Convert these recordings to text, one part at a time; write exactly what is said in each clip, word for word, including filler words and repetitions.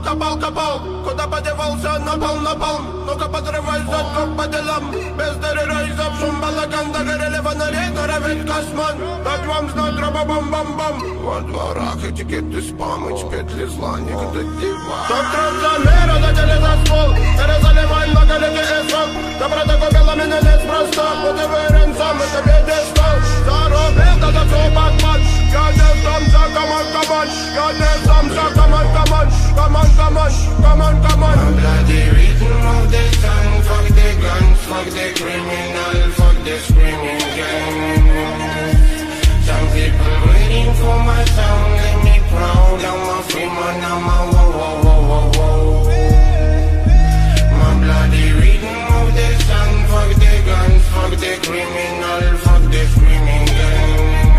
копал, копал, копал. Куда подевался, напал, напал. Ну-ка подрывай задку по делам. Без терроризов, шум балаган. Догорели фонари, норовит косман. Дать вам знать, раба-бам-бам-бам. Во дворах этикеты спам, эти петли зла, никогда дива. Чтоб трансомера задели за ствол. Перезаливай многолетний эсрок. Доброта купила меня неспроста. Вот и уверен сам, это пьедестал. Заробил, да за все Бакман. Я не сам за команд, команд. Я не сам за команд, команд. Команд, команд, команд, команд. I'm bloody rhythm of the sun. Fuck the guns, fuck the criminal. Fuck the screaming gang. Some people waiting for my sound. Let me proud, I'm a free man. I'm a wow, wow, wow, wow, wow. My bloody rhythm of the sun. Fuck the guns, fuck the criminal. Fuck the screaming gang.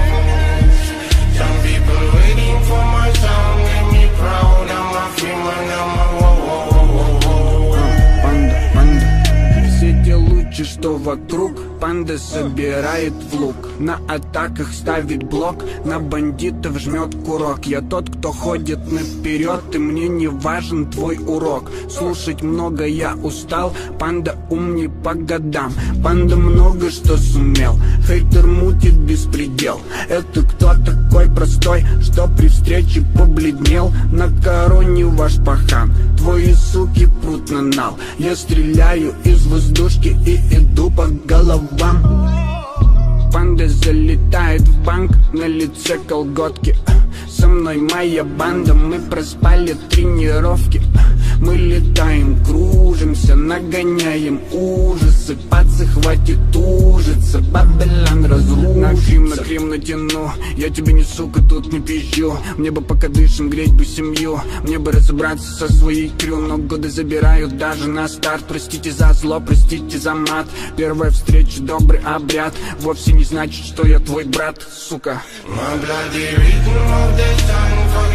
Some people waiting for my sound. Let me proud, I'm a free man. I'm a wow, wow, wow, wow, wow. Панда, панда. Все те лучи, что вокруг, панда собирает в лук. На атаках ставит блок, на бандитов жмет курок. Я тот, кто ходит наперед, и мне не важен твой урок. Слушать много я устал, панда умней по годам. Панда много что сумел, хейтер мутит беспредел. Это кто такой простой, что при встрече побледнел? На короне ваш пахан, твои суки прут на нал. Я стреляю из воздушки и иду по головам. Панда залетает в банк, на лице колготки. Со мной моя банда, мы проспали тренировки. Мы летаем, кружимся, нагоняем ужасы. Пацы, хватит ужиться, Бабелан разрушится. На Крим, на Крим натяну, я тебе не сука, тут не пизжу. Мне бы пока дышим, греть бы семью. Мне бы разобраться со своей крю, но годы забирают даже на старт. Простите за зло, простите за мат. Первая встреча, добрый обряд. Вовсе не значит, что я твой брат, сука. My bloody rhythm of the sun.